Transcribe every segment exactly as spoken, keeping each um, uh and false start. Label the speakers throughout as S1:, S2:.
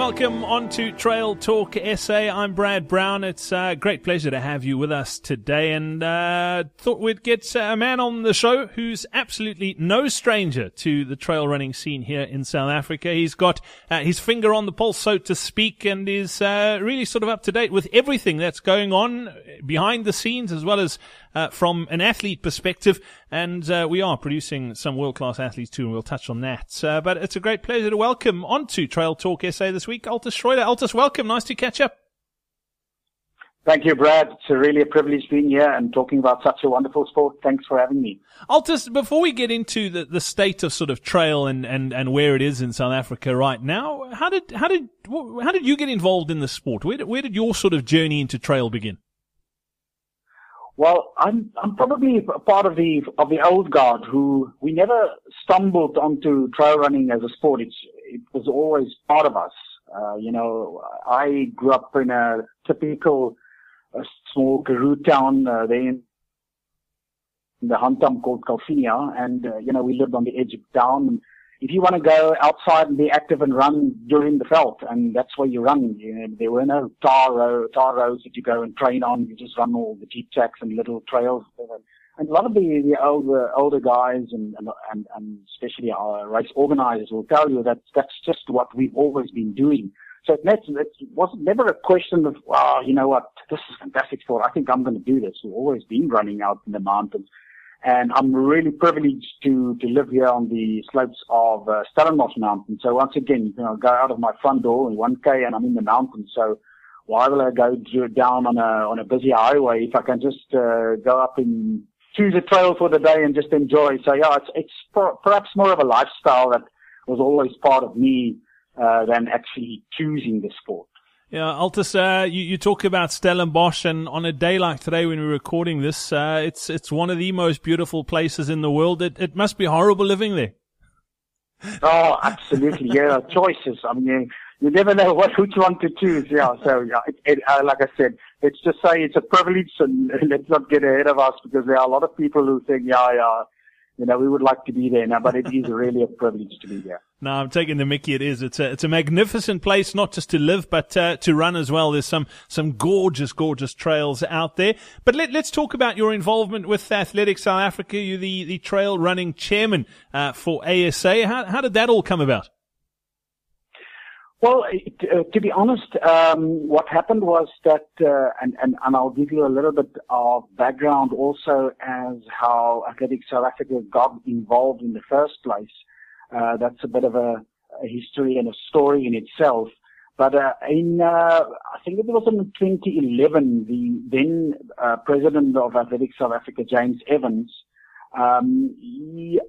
S1: welcome on to Trail Talk S A. I'm Brad Brown. It's a great pleasure to have you with us today, and uh, thought we'd get a man on the show who's absolutely no stranger to the trail running scene here in South Africa. He's got uh, his finger on the pulse, so to speak, and is uh, really sort of up to date with everything that's going on behind the scenes, as well as uh, from an athlete perspective. And uh, we are producing some world-class athletes too, and we'll touch on that. Uh, but it's a great pleasure to welcome onto Trail Talk S A this week, Altus Schroeder. Altus, welcome. Nice to catch up.
S2: Thank you, Brad. It's a really a privilege being here and talking about such a wonderful sport. Thanks for having me.
S1: Altus, before we get into the, the state of sort of trail and, and, and where it is in South Africa right now, how did how did how did you get involved in the sport? Where did, where did your sort of journey into trail begin?
S2: Well, I'm I'm probably a part of the of the old guard who we never stumbled onto trail running as a sport. It's it was always part of us. Uh, you know, I grew up in a typical uh, small Karoo town uh, there in the Hantam called Kalfinia, and uh, you know we lived on the edge of town. And if you want to go outside and be active and run during the veld, and that's where you run. You know, there were no tar, road, tar roads that you go and train on. You just run all the jeep tracks and little trails. And a lot of the, the older, older guys and, and, and especially our race organizers will tell you that that's just what we've always been doing. So it, it wasn't never a question of, wow, you know what, this is fantastic sport. I think I'm going to do this. We've always been running out in the mountains. And I'm really privileged to, to live here on the slopes of uh, Stellenbosch Mountain. So once again, you know, go out of my front door in one K and I'm in the mountains. So why will I go down on a, on a busy highway if I can just, uh, go up and choose a trail for the day and just enjoy? So yeah, it's, it's per, perhaps more of a lifestyle that was always part of me, uh, than actually choosing the sport.
S1: Yeah, Altus, uh, you, you talk about Stellenbosch, and on a day like today when we're recording this, uh, it's, it's one of the most beautiful places in the world. It, it must be horrible living there.
S2: Oh, absolutely. Yeah, choices. I mean, you, you never know what, which one to choose. Yeah. So, yeah, it, it, uh, like I said, let's just say it's a privilege, and let's not get ahead of us, because there are a lot of people who think, yeah, yeah, you know, we would like to be there now, but it is really a privilege to be there.
S1: No, I'm taking the mickey. It is. It's a, it's a magnificent place, not just to live, but uh, to run as well. There's some, some gorgeous, gorgeous trails out there. But let, let's talk about your involvement with Athletics South Africa. You're the, the trail running chairman, uh, for A S A. How, how did that all come about?
S2: Well, it, uh, to be honest, um, what happened was that, uh, and, and, and I'll give you a little bit of background also as how Athletics South Africa got involved in the first place. Uh, that's a bit of a, a history and a story in itself. But, uh, in, uh, I think it was in twenty eleven, the then, uh, president of Athletics South Africa, James Evans, um, he,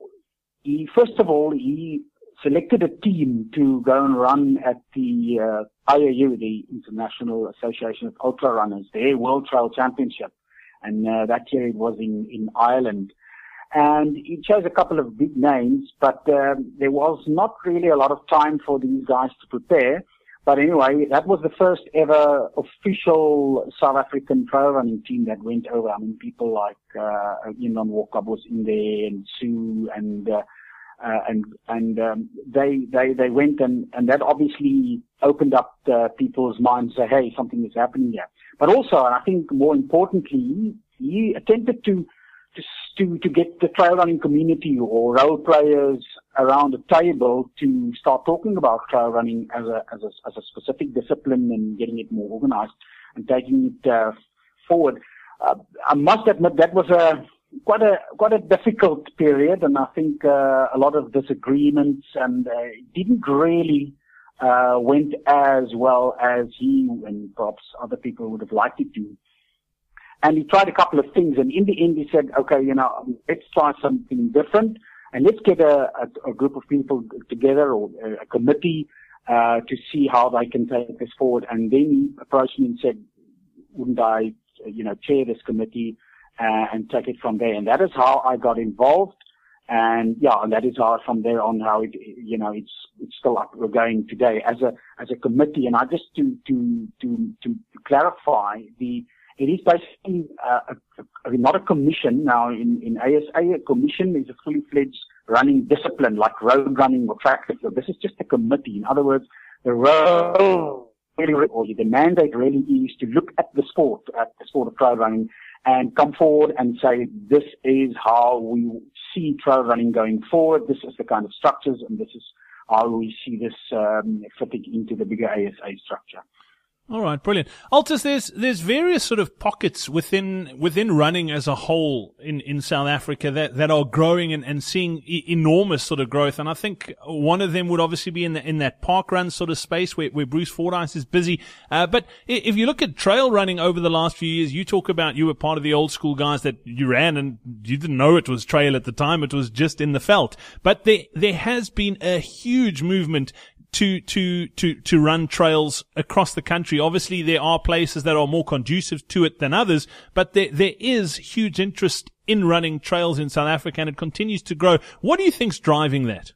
S2: he, first of all, he selected a team to go and run at the, uh, I A U, the International Association of Ultra Runners, their World Trail Championship. And, uh, that year it was in, in Ireland. And he chose a couple of big names, but um, there was not really a lot of time for these guys to prepare. But anyway, that was the first ever official South African trail running team that went over. I mean, people like uh, Inon Walkup was in there, and Sue, and uh, uh, and and um, they they they went, and and that obviously opened up uh, people's minds. Say, hey, something is happening here. But also, and I think more importantly, he attempted to. To, to get the trail running community or role players around the table to start talking about trail running as a, as a, as a specific discipline, and getting it more organized and taking it, uh, forward. Uh, I must admit that was a, quite a, quite a difficult period, and I think, uh, a lot of disagreements, and, uh, it didn't really, uh, went as well as he and perhaps other people would have liked it to. And he tried a couple of things, and in the end he said, okay, you know, let's try something different, and let's get a, a, a group of people together, or a, a committee, uh, to see how they can take this forward. And then he approached me and said, wouldn't I, you know, chair this committee, uh, and take it from there. And that is how I got involved. And yeah, and that is how from there on how it, you know, it's, it's still up, we're going today as a, as a committee. And I just to, to, to, to clarify the, it is basically uh, a, a, not a commission. Now, in, in A S A, a commission is a fully fledged running discipline, like road running or track. So this is just a committee. In other words, the role, really, or the mandate really is to look at the sport, at the sport of trail running, and come forward and say, this is how we see trail running going forward. This is the kind of structures, and this is how we see this um, fitting into the bigger A S A structure.
S1: All right, brilliant. Altus, there's there's various sort of pockets within within running as a whole in, in South Africa that, that are growing and, and seeing e- enormous sort of growth. And I think one of them would obviously be in the, in that park run sort of space where, where Bruce Fordyce is busy. Uh, but if you look at trail running over the last few years, you talk about you were part of the old school guys that you ran and you didn't know it was trail at the time. It was just in the veld. But there there has been a huge movement to, to, to, to run trails across the country. Obviously, there are places that are more conducive to it than others, but there, there is huge interest in running trails in South Africa, and it continues to grow. What do you think's driving that?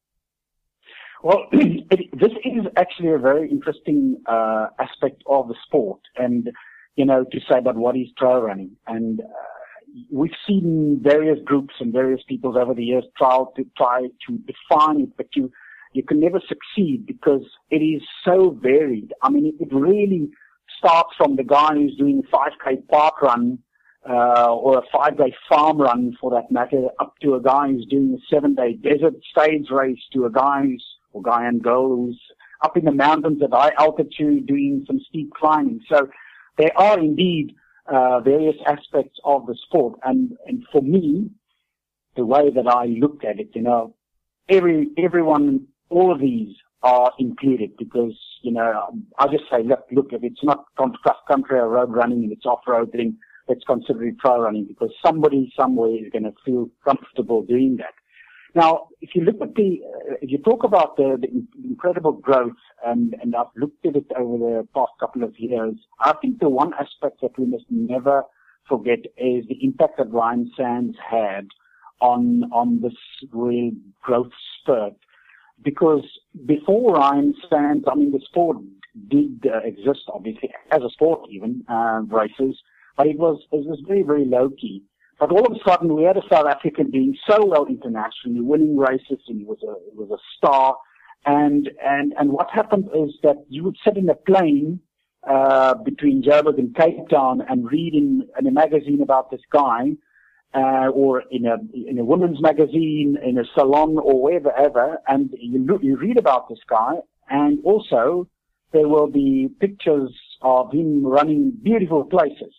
S2: Well, it, this is actually a very interesting, uh, aspect of the sport. And, you know, to say about what is trail running. And, uh, we've seen various groups and various people over the years try to, try to define it, but you, You can never succeed because it is so varied. I mean, it, it really starts from the guy who's doing a five K park run, uh, or a five day farm run for that matter, up to a guy who's doing a seven day desert stage race, to a guy who's, or guy and girl who's up in the mountains at high altitude doing some steep climbing. So there are indeed, uh, various aspects of the sport. And, and for me, the way that I look at it, you know, every, everyone, all of these are included because, you know, I just say, look, look, if it's not cross country or road running and it's off-roading, let's consider it trail running because somebody somewhere is going to feel comfortable doing that. Now, if you look at the, uh, if you talk about the, the incredible growth, and, and I've looked at it over the past couple of years, I think the one aspect that we must never forget is the impact that Ryan Sandes had on, on this real growth spurt. Because before Ryan Sandes, I mean, the sport did uh, exist, obviously, as a sport even, uh, races, but it was, it was very, very low-key. But all of a sudden, we had a South African doing so well internationally, winning races, and he was a, he was a star. And, and, and what happened is that you would sit in a plane, uh, between Joburg and Cape Town and read in, in a magazine about this guy, Uh, or in a, in a women's magazine, in a salon, or wherever, and you look, you read about this guy, and also there will be pictures of him running beautiful places.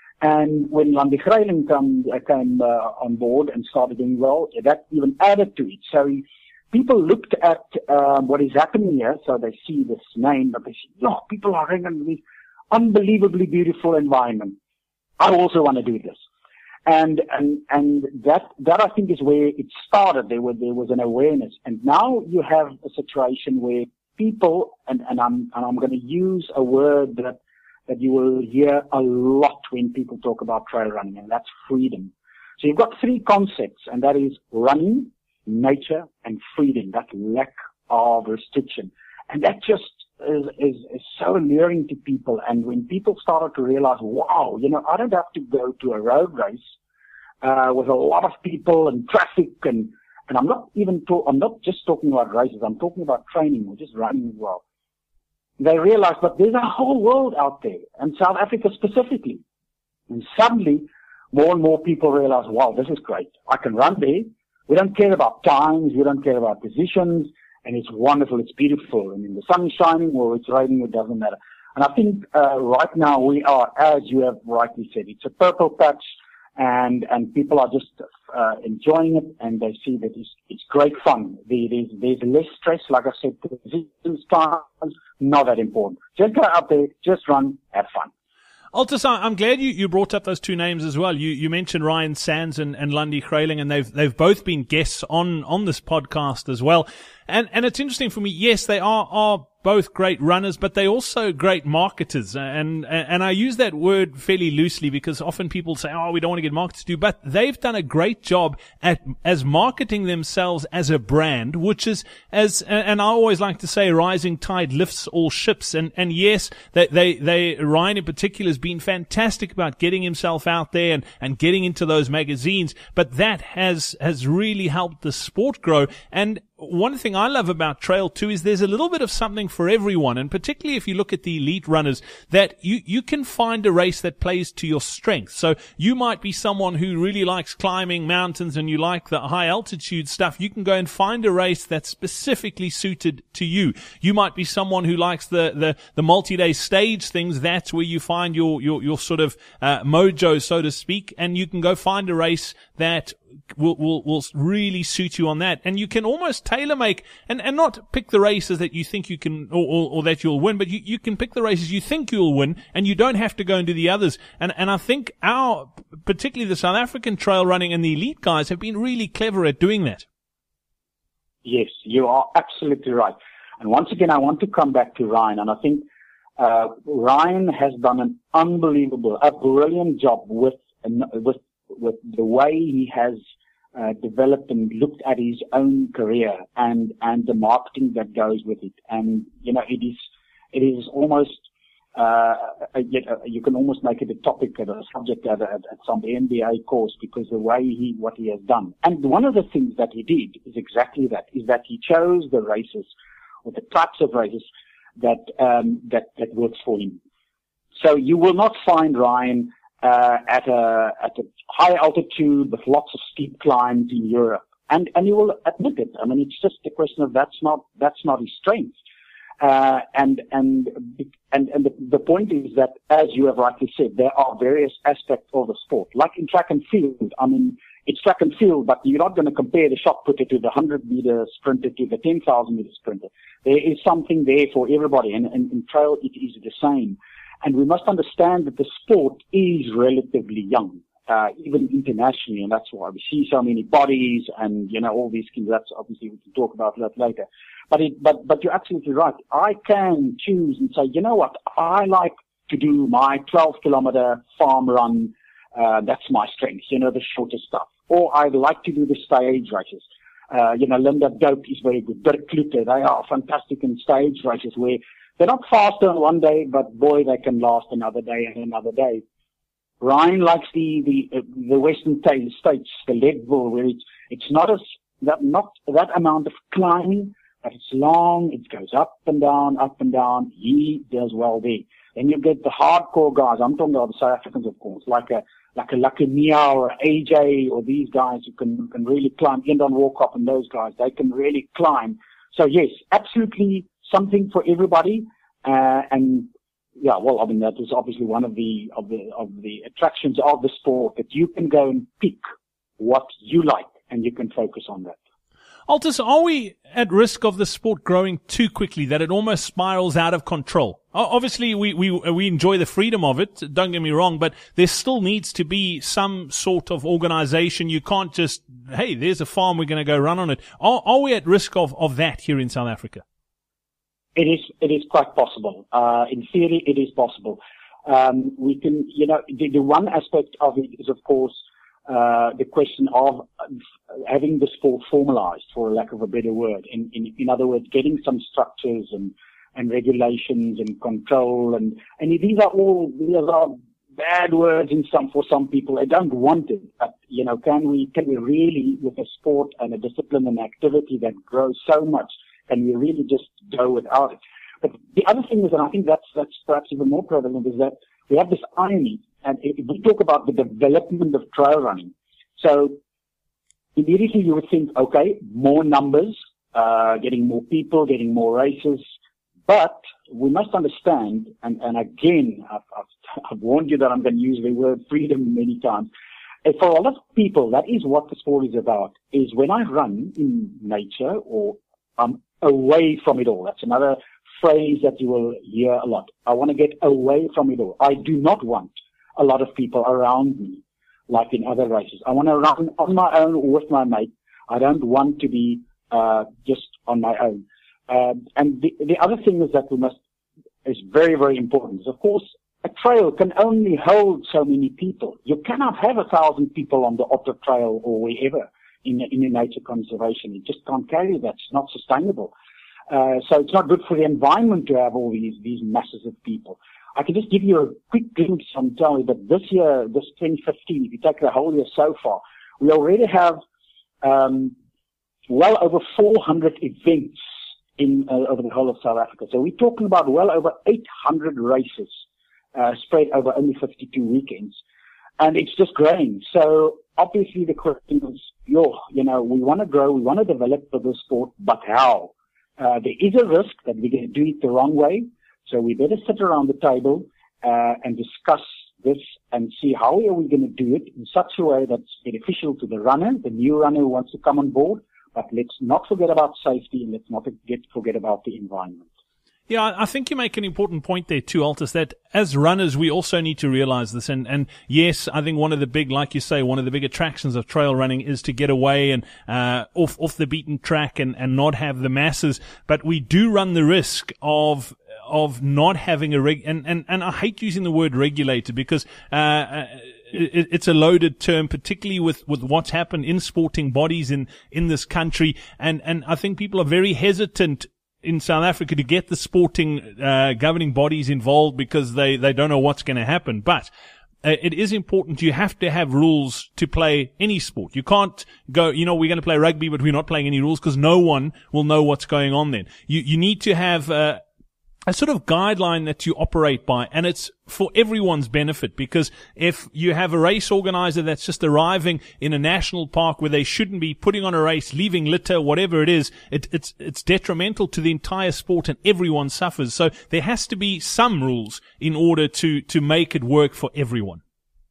S2: And when Landi Greiling come, uh, came uh, on board and started doing well, that even added to it. So people looked at um, what is happening here, so they see this name, but they see, oh, people are running this unbelievably beautiful environment. I also want to do this. And, and, and that, that I think is where it started. There was, there was an awareness. And now you have a situation where people, and, and I'm, and I'm going to use a word that, that you will hear a lot when people talk about trail running, and that's freedom. So you've got three concepts, and that is running, nature, and freedom, that lack of restriction. And that just is, is, is so alluring to people. And when people started to realize, wow, you know, I don't have to go to a road race, uh, with a lot of people and traffic and, and I'm not even talk, I'm not just talking about races, I'm talking about training or just running as well. They realized, but there's a whole world out there, and South Africa specifically. And suddenly, more and more people realize, wow, this is great. I can run there. We don't care about times. We don't care about positions. And it's wonderful. It's beautiful. And in the sun is shining or it's raining, it doesn't matter. And I think, uh, right now we are, as you have rightly said, it's a purple patch, and, and people are just, uh, enjoying it, and they see that it's, it's great fun. There's, there's less stress. Like I said, positions, times, not that important. Just go out there, just run, have fun.
S1: Altus, I'm glad you, you brought up those two names as well. You, you mentioned Ryan Sandes and, and Landi Greiling, and they've, they've both been guests on, on this podcast as well. And, and it's interesting for me. Yes, they are, are both great runners, but they're also great marketers. And, and I use that word fairly loosely because often people say, oh, we don't want to get marketers to do, but they've done a great job at, as marketing themselves as a brand, which is as, and I always like to say, rising tide lifts all ships. And, and yes, they, they, they, Ryan in particular has been fantastic about getting himself out there and, and getting into those magazines, but that has, has really helped the sport grow. And one thing I love about trail too is there's a little bit of something for everyone, and particularly if you look at the elite runners, that you, you can find a race that plays to your strengths. So you might be someone who really likes climbing mountains and you like the high altitude stuff. You can go and find a race that's specifically suited to you. You might be someone who likes the, the, the multi-day stage things. That's where you find your, your, your sort of, uh, mojo, so to speak, and you can go find a race that will, will, will really suit you on that. And you can almost tailor make and, and not pick the races that you think you can, or, or, or that you'll win, but you, you can pick the races you think you'll win, and you don't have to go and do the others. And, and I think our, particularly the South African trail running and the elite guys have been really clever at doing that.
S2: Yes, you are absolutely right. And once again, I want to come back to Ryan, and I think, uh, Ryan has done an unbelievable, a brilliant job with, with, with the way he has uh, developed and looked at his own career and, and the marketing that goes with it. And, you know, it is, it is almost, uh, a, you can almost make it a topic, a subject at, at, at some M B A course, because the way he, what he has done. And one of the things that he did is exactly that, is that he chose the races or the types of races that, um, that, that works for him. So you will not find Ryan Uh, at a, at a high altitude with lots of steep climbs in Europe. And, and you will admit it. I mean, it's just a question of that's not, that's not his strength. Uh, and, and, and, and the, the point is that, as you have rightly said, there are various aspects of the sport. Like in track and field, I mean, it's track and field, but you're not going to compare the shot putter to the one hundred meter sprinter to the ten thousand meter sprinter. There is something there for everybody, and, and in trail it is the same. And we must understand that the sport is relatively young, uh, even internationally, and that's why we see so many bodies and, you know, all these things. That's obviously, we can talk about that later. But it, but, but you're absolutely right. I can choose and say, you know what, I like to do my twelve kilometer farm run. Uh, that's my strength, you know, the shorter stuff. Or I like to do the stage races. Uh, you know, Linda Dope is very good. Dirk Klute, they are fantastic in stage races where they're not faster on one day, but boy, they can last another day and another day. Ryan likes the, the, uh, the Western States, the Leadville, where it's, it's not as, that, not that amount of climbing, but it's long, it goes up and down, up and down. He does well there. Then you get the hardcore guys. I'm talking about the South Africans, of course, like a, like a Lakania or A J or these guys who can, who can really climb. Endon Walkup and those guys, they can really climb. So yes, absolutely something for everybody. Uh, and yeah, well, I mean, that is obviously one of the, of the, of the attractions of the sport, that you can go and pick what you like and you can focus on that.
S1: Altus, are we at risk of the sport growing too quickly, that it almost spirals out of control? Obviously, we, we, we enjoy the freedom of it, don't get me wrong, but there still needs to be some sort of organization. You can't just, hey, there's a farm, we're going to go run on it. Are, are we at risk of, of that here in South Africa?
S2: It is, it is quite possible. Uh, in theory, it is possible. Um, we can, you know, the, the one aspect of it is, of course, Uh, the question of having the sport formalized, for lack of a better word. In, in, in other words, getting some structures and, and regulations and control, and, and these are all, these are bad words in some, for some people. They don't want it, but, you know, can we, can we really, with a sport and a discipline and activity that grows so much, can we really just go without it? But the other thing is, and I think that's, that's perhaps even more prevalent, is that we have this irony. And if we talk about the development of trail running, so immediately you would think, okay, more numbers, uh, getting more people, getting more races. But we must understand, and, and again, I've, I've, I've warned you that I'm going to use the word freedom many times. And for a lot of people, that is what the sport is about, is when I run in nature or I'm away from it all. That's another phrase that you will hear a lot. I want to get away from it all. I do not want a lot of people around me, like in other races. I want to run on my own or with my mate. I don't want to be uh, just on my own. Uh, and the, the other thing is that we must, is very, very important. Is of course, a trail can only hold so many people. You cannot have a thousand people on the Otter Trail or wherever in, in a nature conservation. You just can't carry that. It's not sustainable. Uh, so it's not good for the environment to have all these, these masses of people. I can just give you a quick glimpse and tell you that this year, this twenty fifteen, if you take the whole year so far, we already have um, well over four hundred events in uh, over the whole of South Africa. So we're talking about well over eight hundred races uh, spread over only fifty-two weekends. And it's just growing. So obviously the question is, yo, you know, we want to grow, we want to develop for the sport, but how? Uh, there is a risk that we're going to do it the wrong way. So we better sit around the table uh, and discuss this and see how are we going to do it in such a way that's beneficial to the runner, the new runner who wants to come on board. But let's not forget about safety, and let's not forget, forget about the environment.
S1: Yeah, I think you make an important point there too, Altus, that as runners, we also need to realize this. And, and yes, I think one of the big, like you say, one of the big attractions of trail running is to get away and, uh, off, off the beaten track and, and not have the masses. But we do run the risk of, of not having a reg, and, and, and I hate using the word regulated because, uh, it, it's a loaded term, particularly with, with what's happened in sporting bodies in, in this country. And, and I think people are very hesitant in South Africa to get the sporting uh, governing bodies involved because they, they don't know what's going to happen. But uh, it is important. You have to have rules to play any sport. You can't go, you know, we're going to play rugby, but we're not playing any rules because no one will know what's going on then. You, you need to have uh, a sort of guideline that you operate by, and it's for everyone's benefit, because if you have a race organizer that's just arriving in a national park where they shouldn't be, putting on a race, leaving litter, whatever it is, it, it's it's detrimental to the entire sport and everyone suffers. So there has to be some rules in order to to make it work for everyone.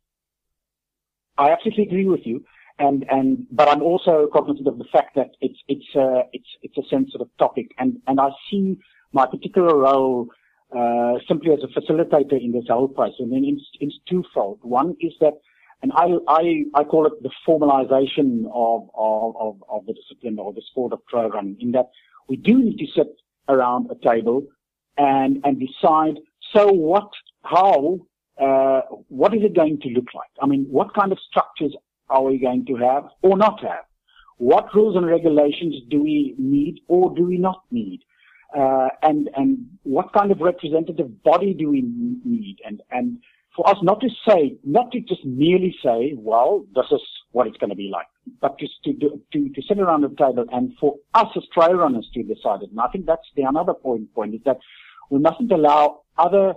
S2: I absolutely agree with you, and and but I'm also cognizant of the fact that it's it's uh, it's it's a sensitive topic, and and I see my particular role uh, simply as a facilitator in this whole process, and then it's, it's twofold. One is that, and I I I call it the formalization of of of, of the discipline or the sport of trail running, in that we do need to sit around a table and and decide. So what? How? Uh, what is it going to look like? I mean, what kind of structures are we going to have or not have? What rules and regulations do we need or do we not need? Uh, and, and what kind of representative body do we need? And, and for us not to say, not to just merely say, well, this is what it's going to be like, but just to, to, to, to sit around the table and for us as trail runners to decide it. And I think that's the another point, point is that we mustn't allow other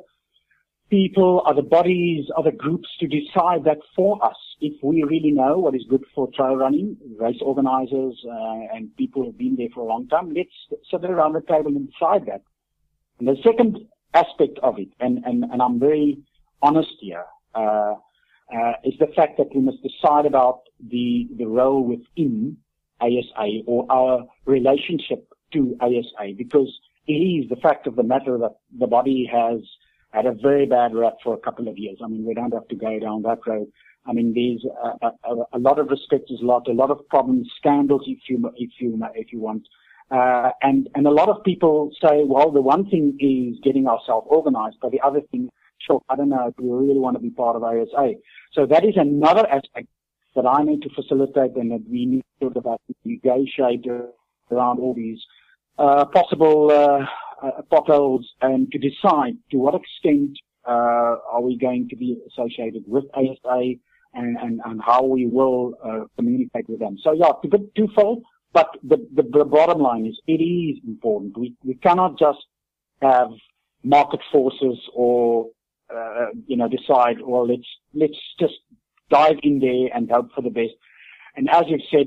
S2: people, other bodies, other groups to decide that for us. If we really know what is good for trail running, race organizers uh, and people who have been there for a long time, let's sit around the table and decide that. And the second aspect of it, and, and, and I'm very honest here, uh, uh, is the fact that we must decide about the, the role within A S A or our relationship to A S A, because it is the fact of the matter that the body has had a very bad rap for a couple of years. I mean, we don't have to go down that road. I mean, there's a, a, a lot of respect, there's a lot, a lot of problems, scandals, if you, if you, if you want. Uh, and, and a lot of people say, well, the one thing is getting ourselves organized, but the other thing, sure, I don't know if we really want to be part of A S A. So that is another aspect that I need to facilitate and that we need to sort of negotiate around all these, uh, possible, uh, uh, potholes, and to decide to what extent, uh, are we going to be associated with A S A, and, and, and how we will uh, communicate with them. So yeah, it's a bit twofold, but the, the, the bottom line is it is important. We, we cannot just have market forces or, uh, you know, decide, well, let's, let's just dive in there and hope for the best. And as you've said,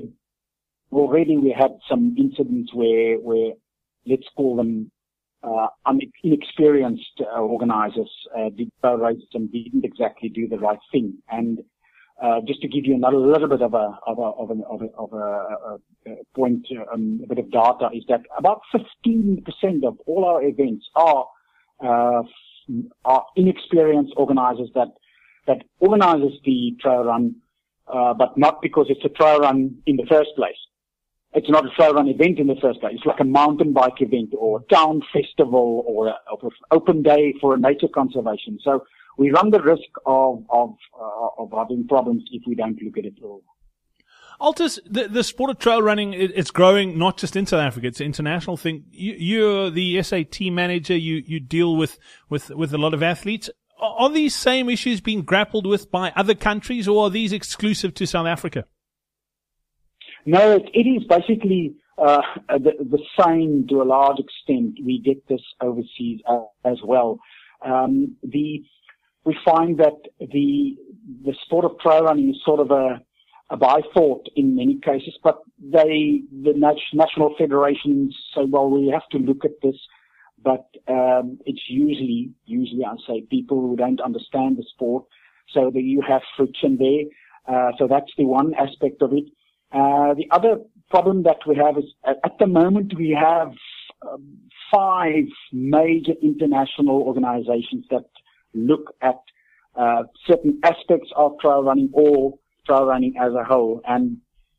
S2: already we had some incidents where, where, let's call them, uh, inexperienced uh, organizers, uh, did races and didn't exactly do the right thing. And, Uh, just to give you another little bit of a of a of a of a, of a, a point, um, a bit of data is that about fifteen percent of all our events are uh, are inexperienced organizers that that organizes the trail run, uh, but not because it's a trail run in the first place. It's not a trail run event in the first place. It's like a mountain bike event or a town festival or a, or an open day for nature conservation. So we run the risk of of uh, of having problems if we don't look at it all.
S1: Altus, the, the sport of trail running, it, it's growing not just in South Africa, it's an international thing. You, you're the S A T manager, you, you deal with, with, with a lot of athletes. Are, are these same issues being grappled with by other countries, or are these exclusive to South Africa?
S2: No, it, it is basically uh, the, the same to a large extent. We get this overseas uh, as well. Um, the we find that the the sport of trail running is sort of a a bythought in many cases, but they, the national federations say, well, we have to look at this, but um, it's usually, usually I say, people who don't understand the sport, so that you have friction there. Uh, so that's the one aspect of it. Uh, the other problem that we have is, at, at the moment, we have um, five major international organizations that look at uh, certain aspects of trail running or trail running as a whole, and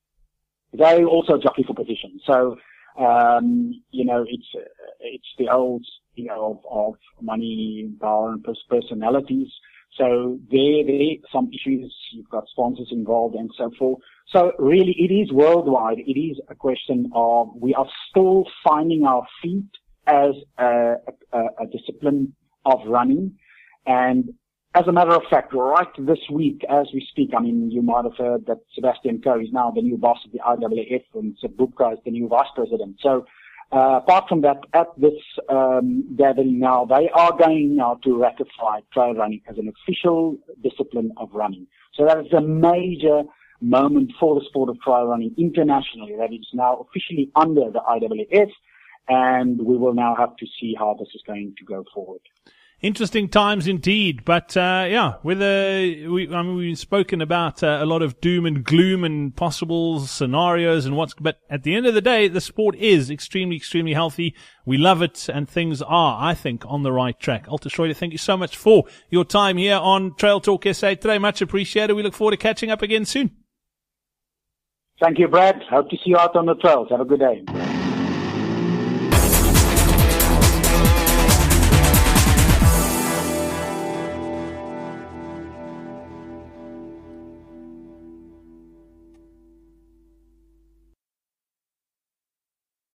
S2: they also jockey for position. So, um, you know, it's uh, it's the old, you know, of, of money, power, and personalities. So there, there some issues. You've got sponsors involved and so forth. So really, it is worldwide. It is a question of we are still finding our feet as a, a, a discipline of running, and as a matter of fact, right this week, as we speak, I mean, you might have heard that Sebastian Coe is now the new boss of the I W A F, and Seb Bubka is the new vice president. So, uh, apart from that, at this um, gathering now, they are going now to ratify trail running as an official discipline of running. So that is a major moment for the sport of trail running internationally, that it's now officially under the I W A F, and we will now have to see how this is going to go forward.
S1: Interesting times indeed, but uh, yeah, with a, we, I mean, we've spoken about uh, a lot of doom and gloom and possible scenarios and what's, but at the end of the day, the sport is extremely, extremely healthy. We love it, and things are, I think, on the right track. Alta Schroeder, thank you so much for your time here on Trail Talk S A today. Much appreciated. We look forward to catching up again soon.
S2: Thank you, Brad. Hope to see you out on the trails. Have a good day.